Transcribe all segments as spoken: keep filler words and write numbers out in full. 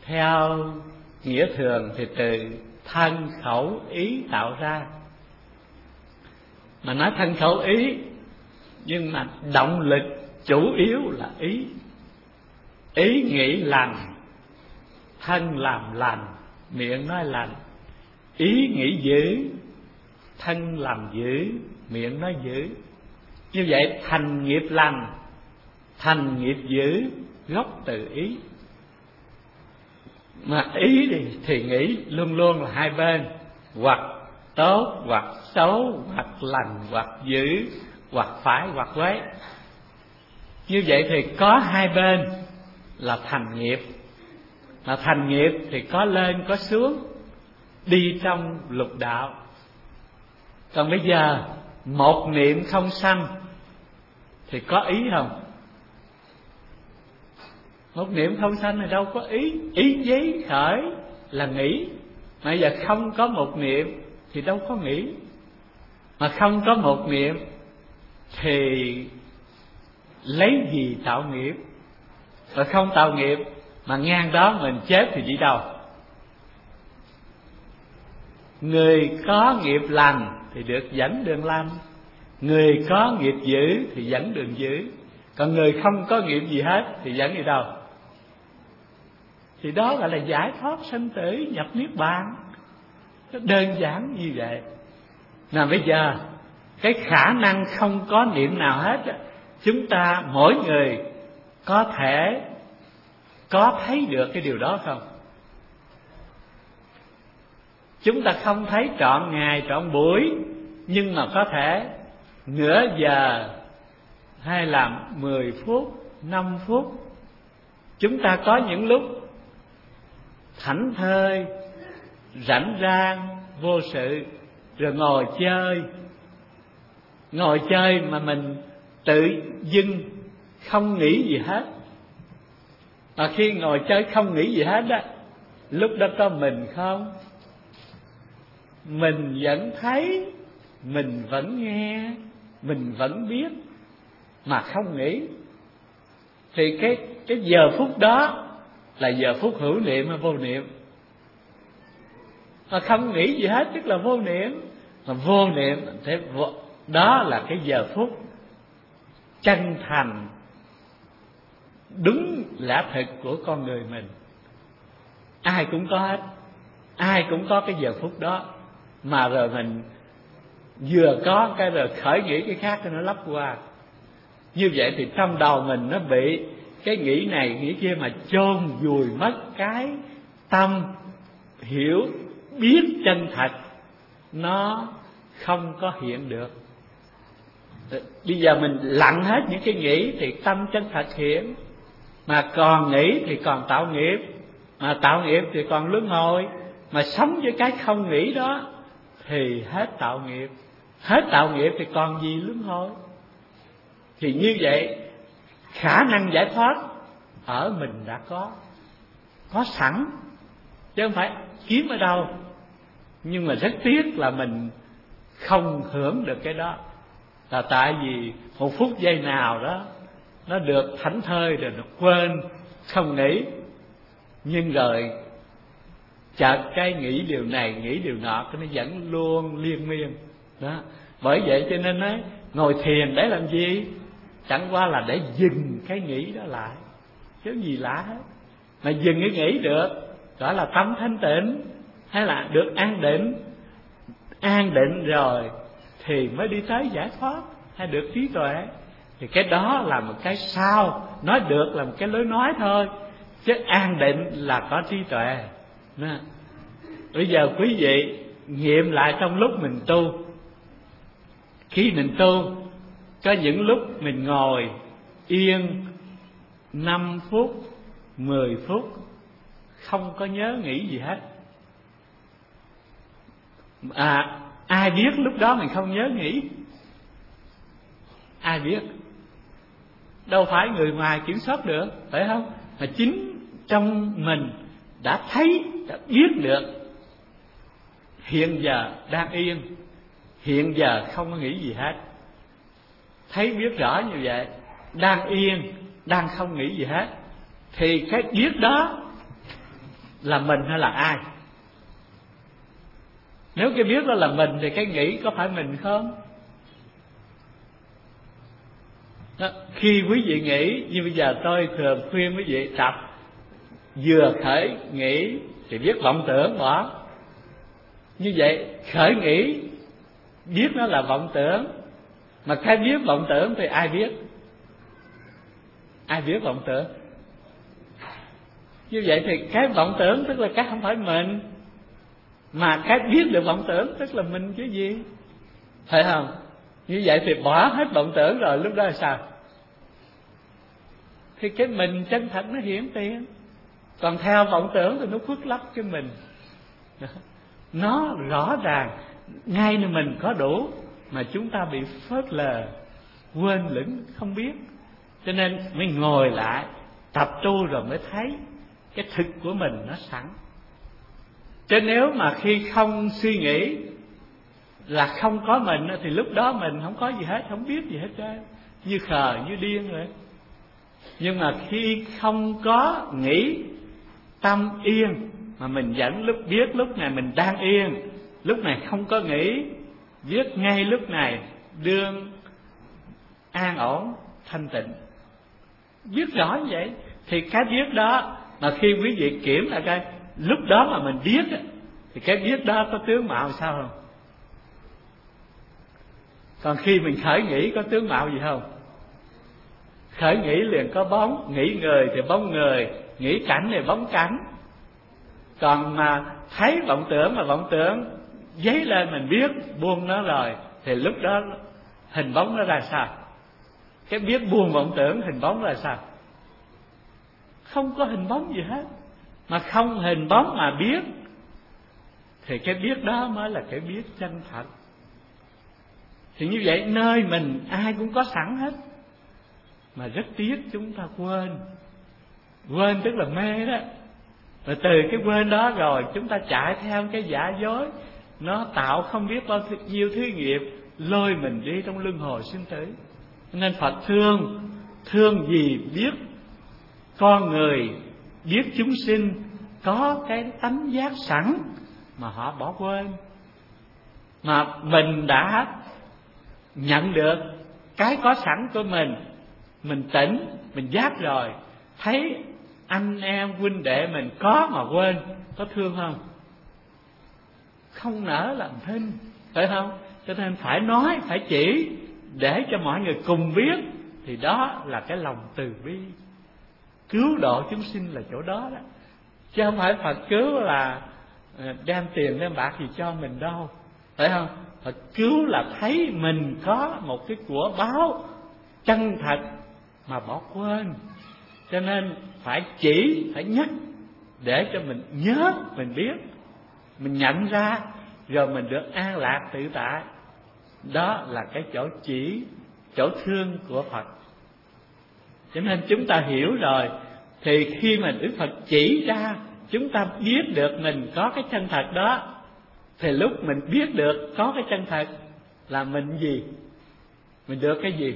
theo nghĩa thường thì từ thân khẩu ý tạo ra. Mà nói thân khẩu ý, nhưng mà động lực chủ yếu là ý. Ý nghĩ lành, thân làm lành, miệng nói lành. Ý nghĩ dữ, thân làm dữ, miệng nói dữ. Như vậy thành nghiệp lành, thành nghiệp dữ, gốc từ ý. Mà ý thì, thì nghĩ luôn luôn là hai bên, hoặc tốt hoặc xấu, hoặc lành hoặc dữ, hoặc phải hoặc quấy. Như vậy thì có hai bên là thành nghiệp. Mà thành nghiệp thì có lên có xuống, đi trong lục đạo. Còn bây giờ một niệm không sanh thì có ý không? Một niệm không sanh thì đâu có ý. Ý giấy khởi là nghĩ. Mà giờ không có một niệm thì đâu có nghĩ. Mà không có một niệm thì lấy gì tạo nghiệp? Và không tạo nghiệp mà ngang đó mình chết thì đi đâu? Người có nghiệp lành thì được dẫn đường lành, người có nghiệp dữ thì dẫn đường dữ. Còn người không có nghiệp gì hết thì dẫn đi đâu? Thì đó gọi là giải thoát sanh tử, nhập niết bàn. Đơn giản như vậy. Nào bây giờ cái khả năng không có niệm nào hết, chúng ta mỗi người có thể có thấy được cái điều đó không? Chúng ta không thấy trọn ngày trọn buổi, nhưng mà có thể nửa giờ hay là mười phút, năm phút. Chúng ta có những lúc thảnh thơi, rảnh rang, vô sự, rồi ngồi chơi. Ngồi chơi mà mình tự dưng không nghĩ gì hết. Mà khi ngồi chơi không nghĩ gì hết á, lúc đó có mình không? Mình vẫn thấy, mình vẫn nghe, mình vẫn biết, mà không nghĩ. Thì cái, cái giờ phút đó là giờ phút hữu niệm hay vô niệm? Mà không nghĩ gì hết tức là vô niệm. Mà vô niệm thế vô, đó là cái giờ phút chân thành, đúng lẽ thực của con người mình. Ai cũng có hết, ai cũng có cái giờ phút đó. Mà rồi mình vừa có cái rồi khởi nghĩ cái khác nó lắp qua. Như vậy thì trong đầu mình nó bị cái nghĩ này nghĩ kia mà chôn vùi mất cái tâm hiểu biết chân thật, nó không có hiện được. Bây giờ mình lặng hết những cái nghĩ thì tâm chân thật hiện. Mà còn nghĩ thì còn tạo nghiệp, mà tạo nghiệp thì còn luân hồi. Mà sống với cái không nghĩ đó thì hết tạo nghiệp. Hết tạo nghiệp thì còn gì luân hồi. Thì như vậy khả năng giải thoát ở mình đã có, có sẵn, chứ không phải kiếm ở đâu. Nhưng mà rất tiếc là mình không hưởng được cái đó, là tại vì một phút giây nào đó nó được thảnh thơi rồi nó quên, không nghĩ. Nhưng rồi chợt cái nghĩ điều này, nghĩ điều nọ, cái nó vẫn luôn liên miên đó. Bởi vậy cho nên nói ngồi thiền để làm gì? Chẳng qua là để dừng cái nghĩ đó lại, chứ gì lạ hết. Mà dừng cái nghĩ được gọi là tâm thanh tịnh, hay là được an định. An định rồi thì mới đi tới giải thoát, hay được trí tuệ. Thì cái đó là một cái sao, nói được là một cái lối nói thôi, chứ an định là có trí tuệ. Nè, bây giờ quý vị nghiệm lại trong lúc mình tu. Khi mình tu, có những lúc mình ngồi yên năm phút, mười phút, không có nhớ nghĩ gì hết. À, ai biết lúc đó mình không nhớ nghĩ? Ai biết? Đâu phải người ngoài kiểm soát được, phải không? Mà chính trong mình đã thấy, đã biết được hiện giờ đang yên, hiện giờ không có nghĩ gì hết. Thấy biết rõ như vậy, đang yên, đang không nghĩ gì hết. Thì cái biết đó là mình hay là ai? Nếu cái biết đó là mình thì cái nghĩ có phải mình không? Đó, khi quý vị nghĩ, như bây giờ tôi thường khuyên quý vị tập, vừa khởi nghĩ thì biết vọng tưởng bỏ. Như vậy khởi nghĩ biết nó là vọng tưởng, mà cái biết vọng tưởng thì ai biết? Ai biết vọng tưởng? Như vậy thì cái vọng tưởng tức là cái không phải mình, mà cái biết được vọng tưởng tức là mình chứ gì, phải không? Như vậy thì bỏ hết vọng tưởng rồi, lúc đó là sao? Thì cái mình chân thật nó hiển tiền. Còn theo vọng tưởng thì nó khuất lấp cái mình. Nó rõ ràng ngay nơi mình có đủ, mà chúng ta bị phớt lờ, quên lửng không biết. Cho nên mới ngồi lại tập tu rồi mới thấy cái thực của mình nó sẵn. Chứ nếu mà khi không suy nghĩ là không có mình, thì lúc đó mình không có gì hết, không biết gì hết trơn, như khờ như điên rồi. Nhưng mà khi không có nghĩ, tâm yên, mà mình vẫn lúc biết lúc này mình đang yên, lúc này không có nghĩ, biết ngay lúc này đương an ổn thanh tịnh, biết rõ như vậy. Thì cái biết đó mà khi quý vị kiểm lại coi, lúc đó mà mình biết thì cái biết đó có tướng mạo sao không? Còn khi mình khởi nghĩ có tướng mạo gì không? Khởi nghĩ liền có bóng, nghĩ người thì bóng người, nghĩ cảnh thì bóng cảnh. Còn mà thấy vọng tưởng mà vọng tưởng dấy lên mình biết, buông nó rồi, thì lúc đó hình bóng nó ra sao? Cái biết buông vọng tưởng hình bóng ra sao? Không có hình bóng gì hết. Mà không hình bóng mà biết, thì cái biết đó mới là cái biết chân thật. Thì như vậy nơi mình ai cũng có sẵn hết, mà rất tiếc chúng ta quên. Quên tức là mê đó. Rồi từ cái quên đó rồi chúng ta chạy theo cái giả dối, nó tạo không biết bao nhiêu thứ nghiệp, lôi mình đi trong luân hồi sinh tử. Nên Phật thương, thương gì biết con người, biết chúng sinh có cái tánh giác sẵn mà họ bỏ quên. Mà mình đã nhận được cái có sẵn của mình, mình tỉnh, mình giác rồi, thấy anh em huynh đệ mình có mà quên, có thương không? Không nỡ làm thinh, phải không? Cho nên phải nói, phải chỉ để cho mọi người cùng biết, thì đó là cái lòng từ bi. Cứu độ chúng sinh là chỗ đó đó, chứ không phải Phật cứu là đem tiền đem bạc gì cho mình đâu, phải không? Phật cứu là thấy mình có một cái của báo chân thật mà bỏ quên. Cho nên phải chỉ, phải nhắc để cho mình nhớ, mình biết, mình nhận ra, rồi mình được an lạc tự tại. Đó là cái chỗ chỉ, chỗ thương của Phật. Cho nên chúng ta hiểu rồi, thì khi mà Đức Phật chỉ ra, chúng ta biết được mình có cái chân thật đó, thì lúc mình biết được có cái chân thật là mình gì? Mình được cái gì?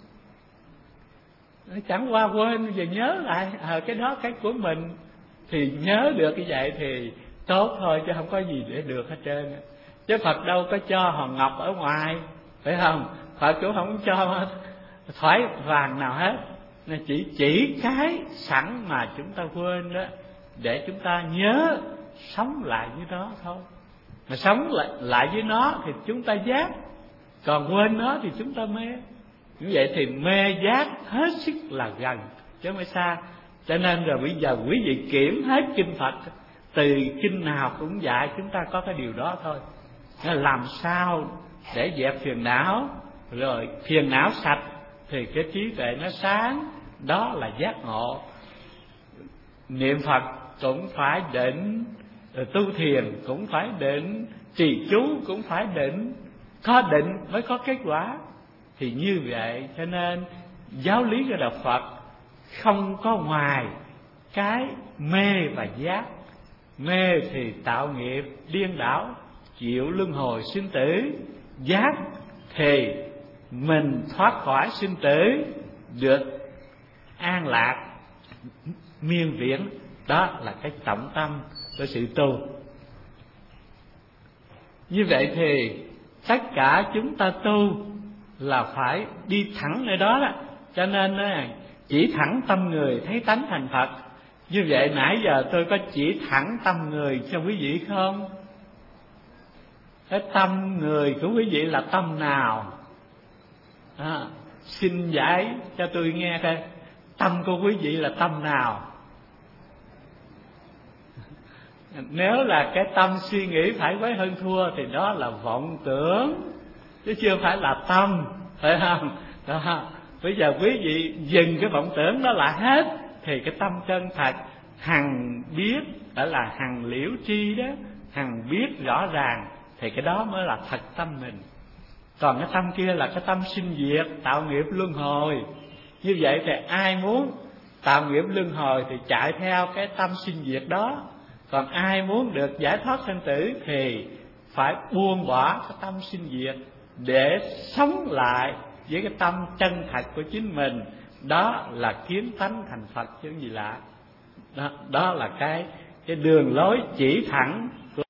Chẳng qua quên, giờ nhớ lại à, cái đó cái của mình, thì nhớ được như vậy thì tốt thôi, chứ không có gì để được hết trơn. Chứ Phật đâu có cho hòn ngọc ở ngoài, phải không? Phật cũng không cho thoái vàng nào hết. Nên chỉ chỉ cái sẵn mà chúng ta quên đó, để chúng ta nhớ sống lại với nó thôi. Mà sống lại, lại với nó thì chúng ta giác, còn quên nó thì chúng ta mê. Như vậy thì mê giác hết sức là gần chứ không phải xa. Cho nên rồi bây giờ quý vị kiểm hết kinh Phật, từ kinh nào cũng dạy chúng ta có cái điều đó thôi. Nên làm sao để dẹp phiền não, rồi phiền não sạch thì cái trí tuệ nó sáng, đó là giác ngộ. Niệm Phật cũng phải định, rồi tu thiền cũng phải định, trì chú cũng phải định, có định mới có kết quả. Thì như vậy cho nên giáo lý của Đạo Phật không có ngoài cái mê và giác. Mê thì tạo nghiệp điên đảo, chịu luân hồi sinh tử. Giác thì mình thoát khỏi sinh tử, được an lạc miên viễn Đó là cái trọng tâm của sự tu. Như vậy thì tất cả chúng ta tu là phải đi thẳng nơi đó đó. Cho nên chỉ thẳng tâm người thấy tánh thành Phật. Như vậy nãy giờ tôi có chỉ thẳng tâm người cho quý vị không? Cái tâm người của quý vị là tâm nào? À, xin giải cho tôi nghe coi, tâm của quý vị là tâm nào? Nếu là cái tâm suy nghĩ phải quấy hơn thua thì đó là vọng tưởng, chứ chưa phải là tâm, phải không? Đó. Bây giờ quý vị dừng cái vọng tưởng đó lại hết, thì cái tâm chân thật hằng biết, đó là hằng liễu tri đó, hằng biết rõ ràng, thì cái đó mới là thật tâm mình. Còn cái tâm kia là cái tâm sinh diệt, tạo nghiệp luân hồi. Như vậy thì ai muốn tạo nghiệp luân hồi thì chạy theo cái tâm sinh diệt đó. Còn ai muốn được giải thoát sanh tử thì phải buông bỏ cái tâm sinh diệt để sống lại với cái tâm chân thật của chính mình. Đó là kiến tánh thành Phật chứ gì lạ. Đó, đó là cái cái đường lối chỉ thẳng